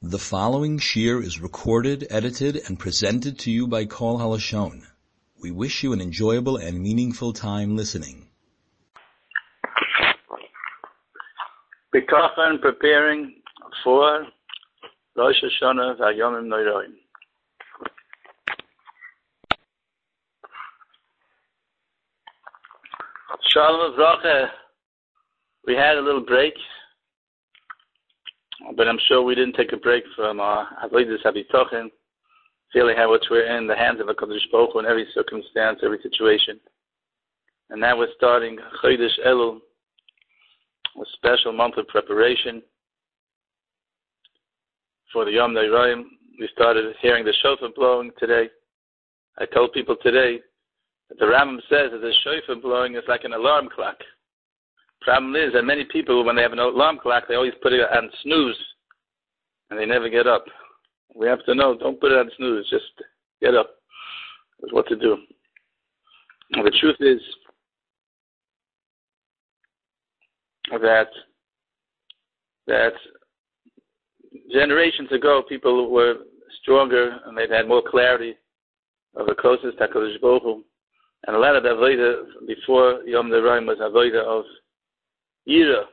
The following shir is recorded, edited, and presented to you by Kol HaLashon. We wish you an enjoyable and meaningful time listening. B'kachan, preparing for Rosh Hashanah V'Yomim Noraim. Shalom Avracha. We had a little break, but I'm sure we didn't take a break from our Avodas HaBitochen, feeling how much we're in the hands of HaKadosh Baruch Hu in every circumstance, every situation. And now we're starting Chodesh Elul, a special month of preparation for the Yom Noraim. We started hearing the shofar blowing today. I told people today that the Rambam says that the shofar blowing is like an alarm clock. Problem is that many people, when they have an alarm clock, they always put it on snooze, and they never get up. We have to know, don't put it on snooze, just get up. That's what to do. And the truth is that generations ago, people were stronger, and they've had more clarity of the closest to HaKadosh Baruch Hu. And a lot of the Avodah before Yom Noraim was Avodah of Yira,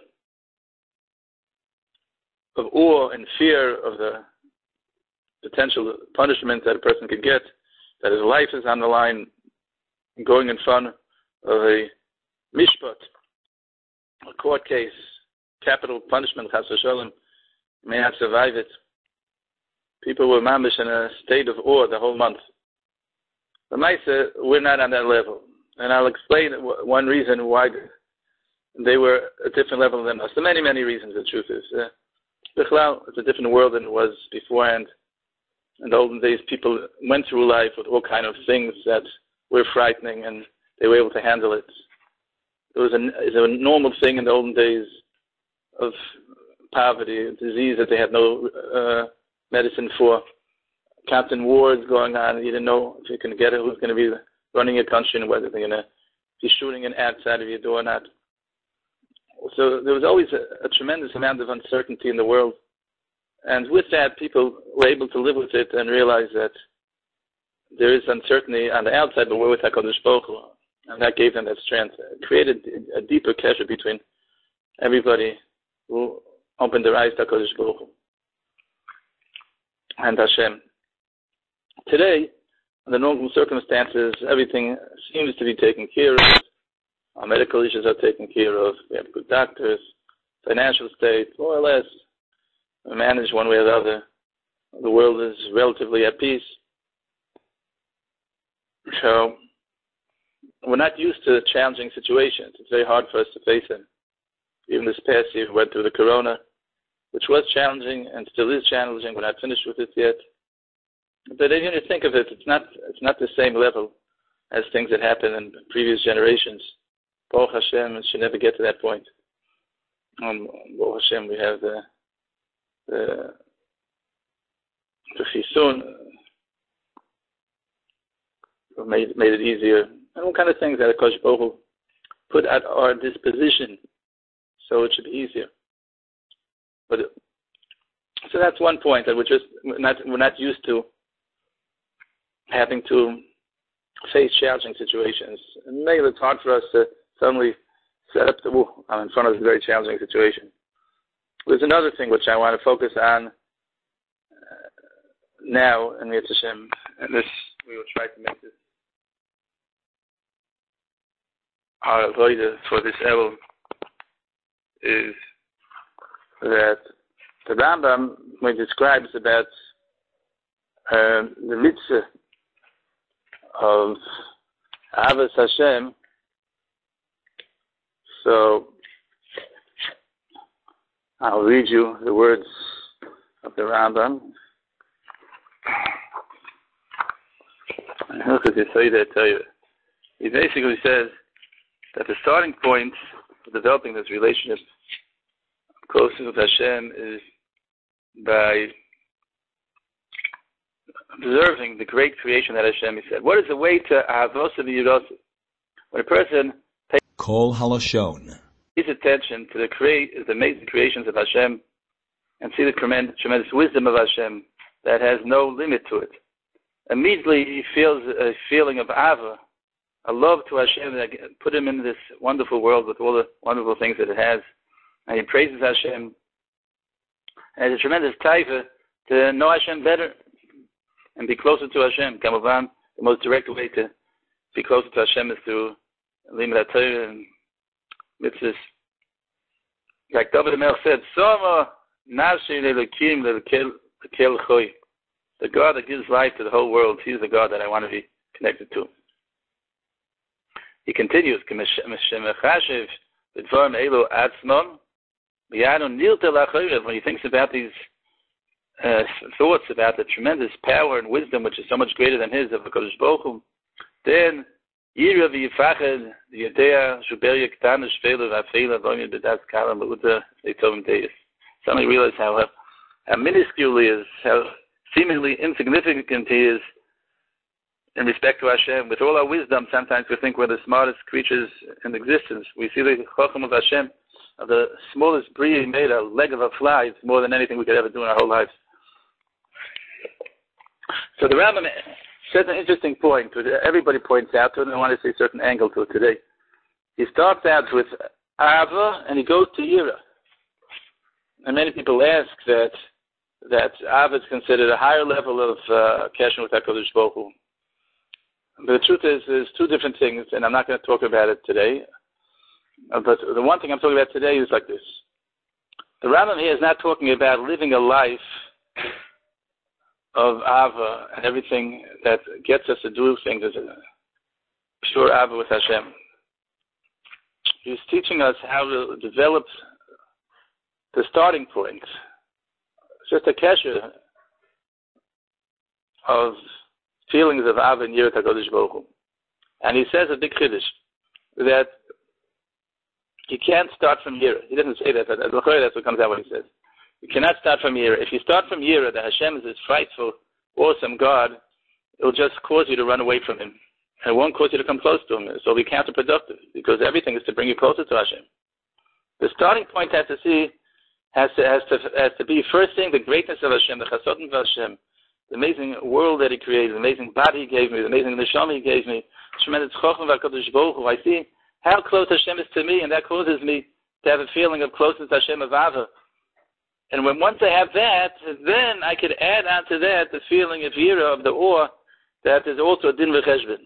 of awe and fear of the potential punishment that a person could get, that his life is on the line, going in front of a mishpat, a court case, capital punishment, chas v'sholem, may not survive it. People were mamish in a state of awe the whole month. But Maisa, we're not on that level. And I'll explain one reason why they were at a different level than us. There are many, many reasons, the truth is. It's a different world than it was beforehand. In the olden days, people went through life with all kind of things that were frightening, and they were able to handle it. It was a normal thing in the olden days of poverty, a disease that they had no medicine for. Constant wars going on. You didn't know if you can get it, who's going to be running your country, and whether they're going to be shooting an outside of your door or not. So there was always a tremendous amount of uncertainty in the world. And with that, people were able to live with it and realize that there is uncertainty on the outside, but we're with HaKadosh Baruch Hu. And that gave them that strength. It created a deeper connection between everybody who opened their eyes to HaKadosh Baruch Hu and Hashem. Today, under normal circumstances, everything seems to be taken care of. Our medical issues are taken care of. We have good doctors, financial state, more or less. We manage one way or the other. The world is relatively at peace. So, we're not used to challenging situations. It's very hard for us to face them. Even this past year, we went through the corona, which was challenging and still is challenging. We're not finished with it yet. But if you think of it, it's not the same level as things that happened in previous generations. Baruch Hashem, it should never get to that point. Baruch Hashem, we have the Chisun, made it easier, and all kind of things that HaKadosh Baruch Hu put at our disposition, so it should be easier. But so that's one point that we're not used to having to face challenging situations. And maybe it's hard for us to suddenly set up I'm in front of a very challenging situation. There's another thing which I want to focus on now in Yetz Hashem, and this we will try to make this our avodah for this Elul, is that the Rambam, when he describes about the mitzvah of Ahavas Hashem, so I'll read you the words of the Rambam. How could you say that? Tell you, he basically says that the starting point for developing this relationship closer with Hashem is by observing the great creation that Hashem has said. What is the way to Ahavos v'Yiros? When a person Kol HaLashon pays attention to the amazing creations of Hashem, and see the tremendous wisdom of Hashem that has no limit to it. Immediately he feels a feeling of Ava, a love to Hashem that put him in this wonderful world with all the wonderful things that it has. And he praises Hashem. And it's a tremendous taiva to know Hashem better and be closer to Hashem. Kamavan, the most direct way to be closer to Hashem is through Limud HaTorah and mitzvahs. Like David HaMelech said, Soma nafshi le'elokim le'kel choy. The God that gives life to the whole world, he's the God that I want to be connected to. He continues, when he thinks about these thoughts about the tremendous power and wisdom which is so much greater than his of HaKadosh Baruch Hu, then suddenly realize how minuscule he is, how seemingly insignificant he is in respect to Hashem. With all our wisdom, sometimes we think we're the smartest creatures in existence. We see the Chacham of Hashem, of the smallest bria made, a leg of a fly. It's more than anything we could ever do in our whole lives. So the Rambam says an interesting point, which everybody points out to it, and I want to see a certain angle to it today. He starts out with Ava, and he goes to Yira. And many people ask that Ava is considered a higher level of connection with HaKadosh Baruch Hu. But the truth is, there's two different things, and I'm not going to talk about it today. But the one thing I'm talking about today is like this. The Rambam here is not talking about living a life of Ava and everything that gets us to do things as a pure Ava with Hashem. He's teaching us how to develop the starting point. It's just a kesher of feelings of Ava and Yirat HaKadosh Baruch Hu. And he says a big chiddush that you can't start from Yira. He doesn't say that, but that's what comes out when he says. You cannot start from Yira. If you start from Yira, that Hashem is this frightful, awesome God, it will just cause you to run away from Him. And it won't cause you to come close to Him. So it'll be counterproductive, because everything is to bring you closer to Hashem. The starting point has to be first seeing the greatness of Hashem, the chassadim of Hashem, the amazing world that He created, the amazing body He gave me, the amazing neshama He gave me, tremendous chacham v'akadosh baruch hu. I see how close Hashem is to me, and that causes me to have a feeling of closeness to Hashem of Ava. And once I have that, then I could add on to that the feeling of Yira, of the awe, that is also a din v'cheshbon.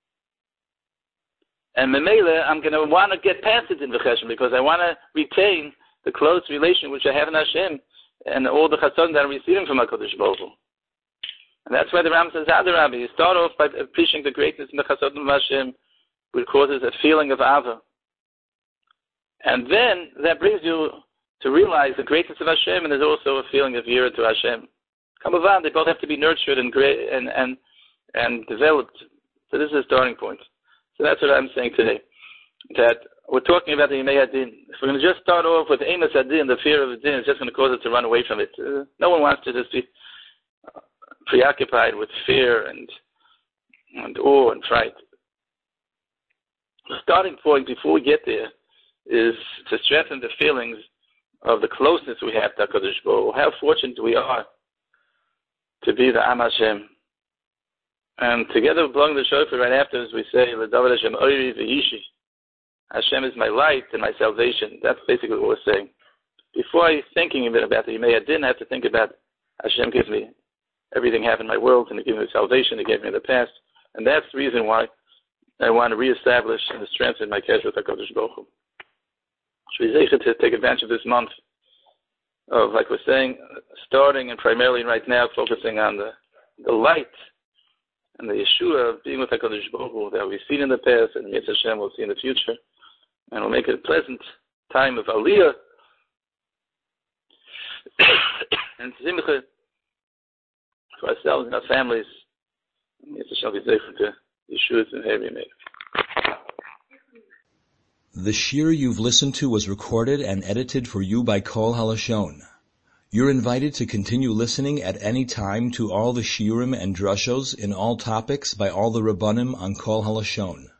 And Memele, I'm going to want to get past the din v'cheshbon, because I want to retain the close relation which I have in Hashem, and all the chassadim that I'm receiving from HaKadosh Baruch Hu. And that's why the Ram says, Adarabbi, you start off by appreciating the greatness in the chassadim of Hashem, which causes a feeling of Ava. And then that brings you to realize the greatness of Hashem, and there's also a feeling of Yira to Hashem. Kamavan, they both have to be nurtured and developed. So this is a starting point. So that's what I'm saying today. That we're talking about the Yimei Adin. If we're going to just start off with Eimas Adin, the fear of Adin, it's just going to cause us to run away from it. No one wants to just be preoccupied with fear and awe and fright. The starting point before we get there is to strengthen the feelings of the closeness we have to HaKadosh Baruch Hu. How fortunate we are to be the Am Hashem. And together with blowing the shofar right after, as we say, L'David Hashem Oiri V'Yishi. Hashem is my light and my salvation. That's basically what we're saying. Before I'm thinking a bit about the Yimei Adin, I have to think about Hashem gives me everything happened in my world, and He gave me salvation, He gave me in the past. And that's the reason why I want to reestablish and strengthen my connection with HaKadosh Baruch Hu. Should be zeichet to take advantage of this month of, like we're saying, starting and primarily right now focusing on the light and the Yeshua of being with HaKadosh Baruch Hu that we've seen in the past and Mitzvah Hashem we'll see in the future. And we'll make it a pleasant time of Aliyah and Simcha for ourselves and our families. Mitzvah Hashem will be zeichet to Yeshua's and every made. The shir you've listened to was recorded and edited for you by Kol Halashon. You're invited to continue listening at any time to all the shiurim and drushos in all topics by all the Rabbanim on Kol Halashon.